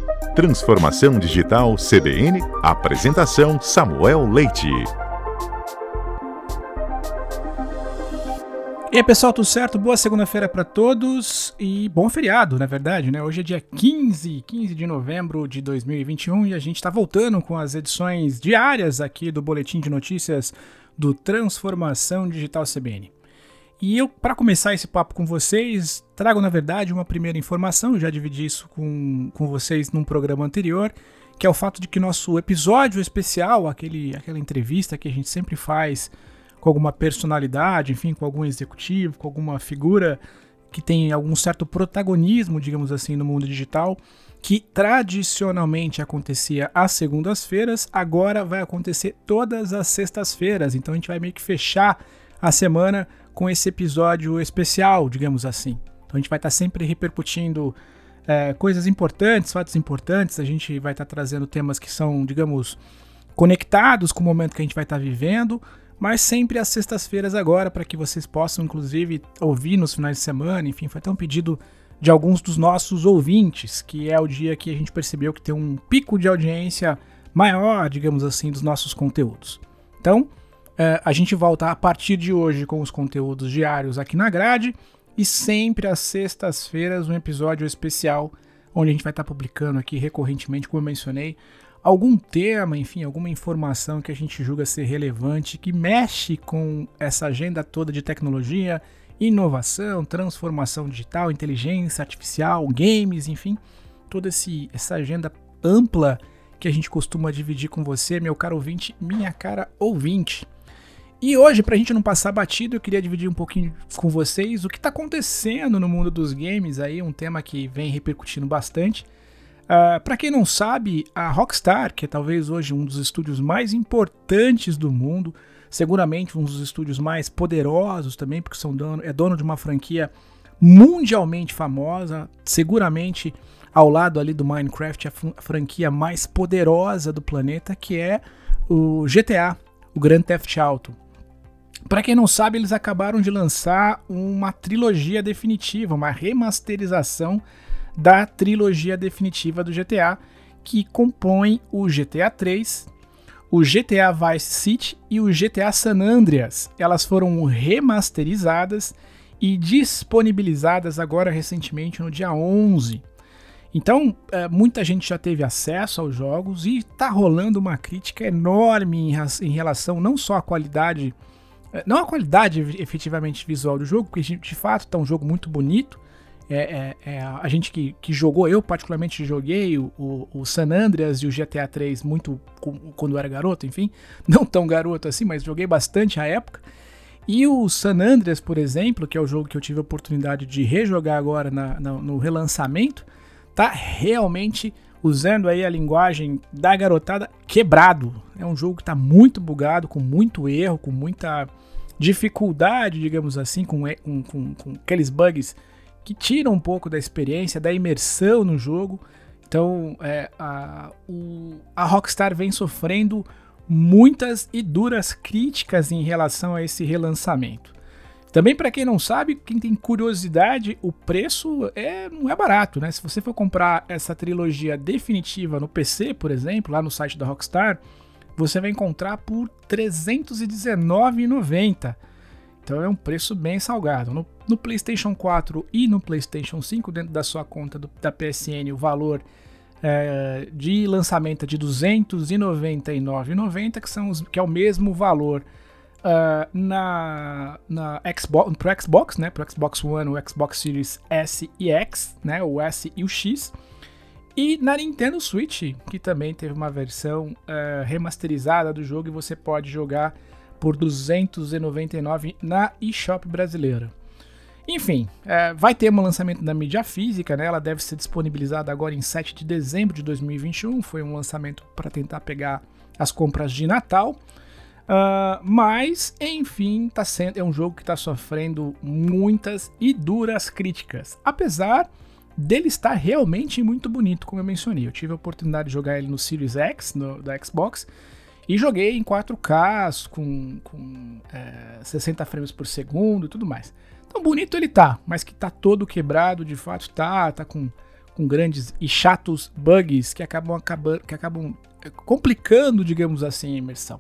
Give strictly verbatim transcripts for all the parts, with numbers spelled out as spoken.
Transformação Digital C B N, apresentação Samuel Leite. E aí pessoal, tudo certo? Boa segunda-feira para todos e bom feriado, na verdade, né? Hoje é dia quinze, quinze de novembro de dois mil e vinte e um e a gente está voltando com as edições diárias aqui do Boletim de Notícias do Transformação Digital C B N. E eu, para começar esse papo com vocês, trago na verdade uma primeira informação, eu já dividi isso com, com vocês num programa anterior, que é o fato de que nosso episódio especial, aquele, aquela entrevista que a gente sempre faz com alguma personalidade, enfim, com algum executivo, com alguma figura que tem algum certo protagonismo, digamos assim, no mundo digital, que tradicionalmente acontecia às segundas-feiras, agora vai acontecer todas as sextas-feiras. Então a gente vai meio que fechar a semana com esse episódio especial, digamos assim. Então a gente vai estar sempre repercutindo é, coisas importantes, fatos importantes, a gente vai estar trazendo temas que são, digamos, conectados com o momento que a gente vai estar vivendo, mas sempre às sextas-feiras agora, para que vocês possam, inclusive, ouvir nos finais de semana. Enfim, foi até um pedido de alguns dos nossos ouvintes, que é o dia que a gente percebeu que tem um pico de audiência maior, digamos assim, dos nossos conteúdos. Então, é, a gente volta a partir de hoje com os conteúdos diários aqui na grade, e sempre às sextas-feiras um episódio especial, onde a gente vai estar publicando aqui recorrentemente, como eu mencionei, algum tema, enfim, alguma informação que a gente julga ser relevante, que mexe com essa agenda toda de tecnologia, inovação, transformação digital, inteligência artificial, games, enfim, toda esse, essa agenda ampla que a gente costuma dividir com você, meu caro ouvinte, minha cara ouvinte. E hoje, pra gente não passar batido, eu queria dividir um pouquinho com vocês o que tá acontecendo no mundo dos games, aí um tema que vem repercutindo bastante. Uh, para quem não sabe, a Rockstar, que é talvez hoje um dos estúdios mais importantes do mundo, seguramente um dos estúdios mais poderosos também, porque são dono, é dono de uma franquia mundialmente famosa, seguramente ao lado ali do Minecraft, a, a franquia mais poderosa do planeta, que é o G T A, o Grand Theft Auto. Para quem não sabe, eles acabaram de lançar uma trilogia definitiva, uma remasterização da trilogia definitiva do G T A, que compõe o G T A três, o G T A Vice City e o G T A San Andreas. Elas foram remasterizadas e disponibilizadas agora recentemente no dia onze. Então, muita gente já teve acesso aos jogos e está rolando uma crítica enorme em relação não só à qualidade, não à qualidade efetivamente visual do jogo, porque de fato está um jogo muito bonito. É, é, é, a gente que, que jogou, eu particularmente joguei o, o, o San Andreas e o G T A três muito quando eu era garoto, enfim, não tão garoto assim, mas joguei bastante à época. E o San Andreas, por exemplo, que é o jogo que eu tive a oportunidade de rejogar agora na, na, no relançamento, tá realmente usando aí a linguagem da garotada quebrado. É um jogo que tá muito bugado, com muito erro, com muita dificuldade, digamos assim, com, com, com, com aqueles bugs que tiram um pouco da experiência, da imersão no jogo. Então é, a, o, a Rockstar vem sofrendo muitas e duras críticas em relação a esse relançamento. Também, para quem não sabe, quem tem curiosidade, o preço é, não é barato, né? Se você for comprar essa trilogia definitiva no P C, por exemplo, lá no site da Rockstar, você vai encontrar por trezentos e dezenove reais e noventa centavos. Então é um preço bem salgado. No, no PlayStation quatro e no PlayStation cinco, dentro da sua conta do, da P S N, o valor é, de lançamento é de duzentos e noventa e nove reais e noventa centavos, que, que é o mesmo valor uh, na, na Xbox, pro Xbox, né, pro Xbox One, o Xbox Series S e X, né, o S e o X. E na Nintendo Switch, que também teve uma versão uh, remasterizada do jogo e você pode jogar por duzentos e noventa e nove reais na eShop brasileira. Enfim, é, vai ter um lançamento da mídia física, né? Ela deve ser disponibilizada agora em sete de dezembro de dois mil e vinte e um. Foi um lançamento para tentar pegar as compras de Natal. Uh, mas, enfim, tá sendo, é um jogo que está sofrendo muitas e duras críticas. Apesar dele estar realmente muito bonito, como eu mencionei. Eu tive a oportunidade de jogar ele no Series X, no, da Xbox, e joguei em quatro K, com, com é, sessenta frames por segundo e tudo mais. Então bonito ele tá, mas que tá todo quebrado, de fato tá, tá com, com grandes e chatos bugs que acabam, acabando, que acabam complicando, digamos assim, a imersão.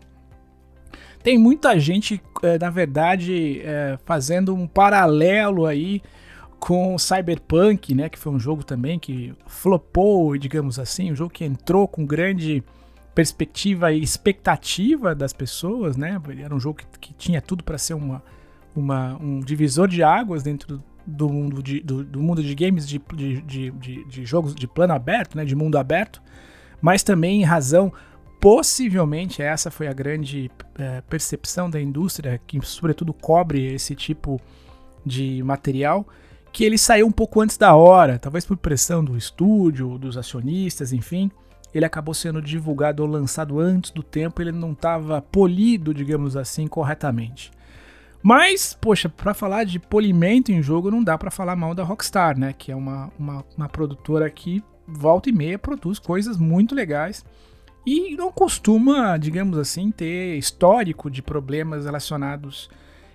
Tem muita gente, na verdade, fazendo um paralelo aí com Cyberpunk, né, que foi um jogo também que flopou, digamos assim, um jogo que entrou com grande perspectiva e expectativa das pessoas, né, era um jogo que, que tinha tudo para ser uma, uma, um divisor de águas dentro do mundo de, do, do mundo de games, de, de, de, de, de jogos de plano aberto, né, de mundo aberto, mas também em razão, possivelmente, essa foi a grande é, percepção da indústria, que sobretudo cobre esse tipo de material, que ele saiu um pouco antes da hora, talvez por pressão do estúdio, dos acionistas, enfim. Ele acabou sendo divulgado ou lançado antes do tempo, ele não estava polido, digamos assim, corretamente. Mas, poxa, para falar de polimento em jogo, não dá para falar mal da Rockstar, né? Que é uma, uma, uma produtora que volta e meia produz coisas muito legais e não costuma, digamos assim, ter histórico de problemas relacionados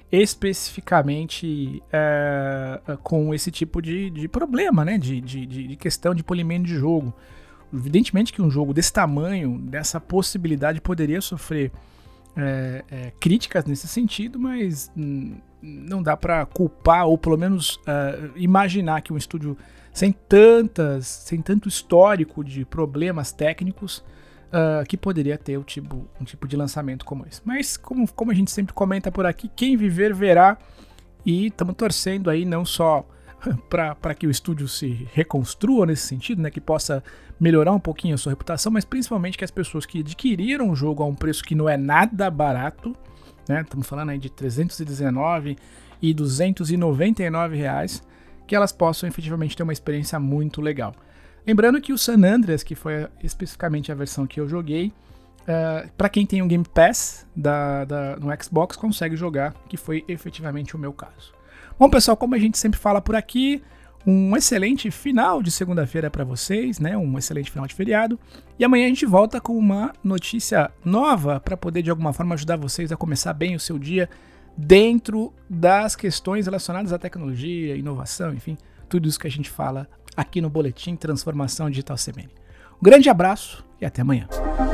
especificamente é, com esse tipo de, de problema, né? De, de, de questão de polimento de jogo. Evidentemente que um jogo desse tamanho, dessa possibilidade, poderia sofrer é, é, críticas nesse sentido, mas hum, não dá para culpar, ou pelo menos uh, imaginar que um estúdio sem tantas, sem tanto histórico de problemas técnicos Uh, que poderia ter o tipo, um tipo de lançamento como esse. Mas, como, como a gente sempre comenta por aqui, quem viver verá, e estamos torcendo aí não só para que o estúdio se reconstrua nesse sentido, né, que possa melhorar um pouquinho a sua reputação, mas principalmente que as pessoas que adquiriram o jogo a um preço que não é nada barato, né, estamos falando aí de trezentos e dezenove e duzentos e noventa e nove reais, que elas possam efetivamente ter uma experiência muito legal. Lembrando que o San Andreas, que foi especificamente a versão que eu joguei, uh, para quem tem um Game Pass da, da, no Xbox, consegue jogar, que foi efetivamente o meu caso. Bom, pessoal, como a gente sempre fala por aqui, um excelente final de segunda-feira para vocês, né? Um excelente final de feriado. E amanhã a gente volta com uma notícia nova para poder, de alguma forma, ajudar vocês a começar bem o seu dia dentro das questões relacionadas à tecnologia, inovação, enfim, tudo isso que a gente fala aqui no Boletim Transformação Digital C M N. Um grande abraço e até amanhã.